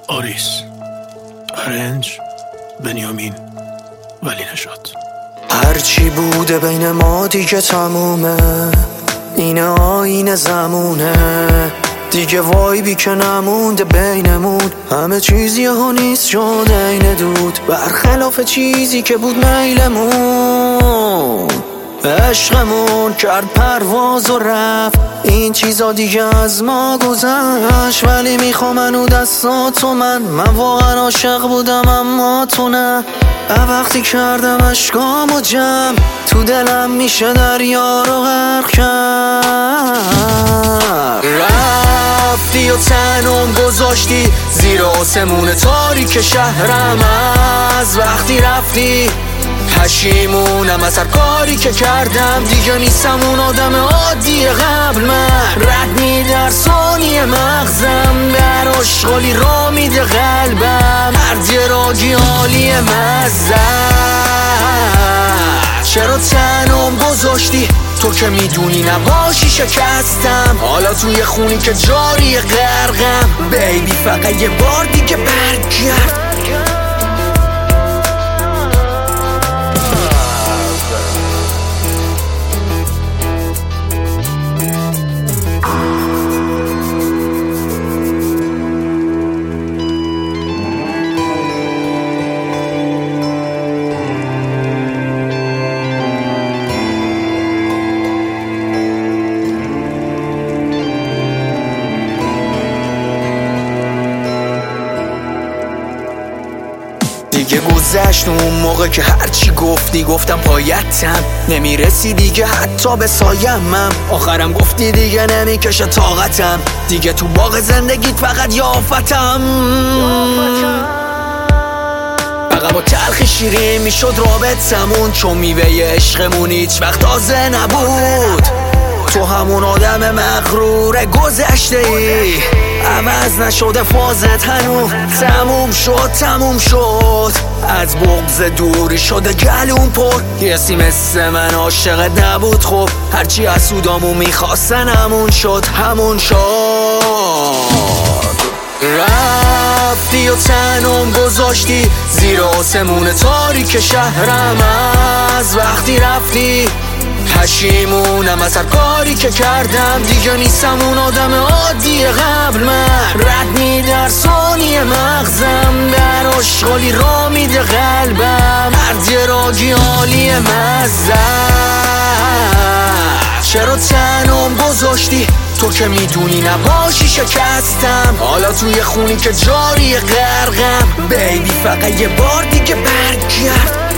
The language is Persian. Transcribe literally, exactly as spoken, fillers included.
آریس، ارنج بنیامین ولی نشاد. هرچی بوده بین ما دیگه تمومه، اینه آینه زمونه دیگه، وایبی که نمونده بینمون، همه چیزی ها نیست شده اینه دود، برخلاف چیزی که بود میلمون. عشقمون کرد پرواز و رفت، این چیزا دیگه از ما گذشت، ولی میخوام منو دستاتو من من واقعا عاشق بودم اما تو نه. وقتی کردم اشکامو جمع، تو دلم میشه دریا رو غرق کرد. رفتی و تنم گذاشتی زیر آسمون تاریک شهرم، از وقتی رفتی پشیمونم از هر کاری که کردم، دیگه نیستم اون آدم عادی قبل. من رد میده هر ثانیه مغزم، در آشغالی را میده قلبم، هر راگی حالی مزه. چرا تنم گذاشتی تو که میدونی نباشی شکستم، حالا توی خونی که جاری غرقم. بیبی فقط یه بار دیگه برگرد. دیگه گذشت اون موقع که هرچی گفتی گفتم پایتم، نمیرسی دیگه حتی به سایمم، آخرم گفتی دیگه نمیکشه طاقتم، دیگه تو باغ زندگیت فقط یافتم. فقط با تلخی شیرین میشد رابطمون، چون میوه عشقمون هیچ وقت تازه نبود. تو همون آدم مغرور گذشته ای، عوض نشده فازت هنو تموم شد تموم شد، از بغض دوری شده گلون پر، کسی مثل من عاشقت نبود. خب هرچی حسودامون میخواستن همون شد همون شد. رفتی و تنم گذاشتی زیر آسمون تاریک شهرم، از وقتی رفتی پشیمونم از هر کاری که کردم، دیگه نیستم اون آدم عادی قبل. من رد میده هر ثانیه مغزم، در آشغالی را میده قلبم، هر راگی حالی مزه. چرا تنم گذاشتی تو که میدونی نباشی شکستم، حالا توی خونی که جاری غرقم. بیبی فقط یه بار دیگه برگرد.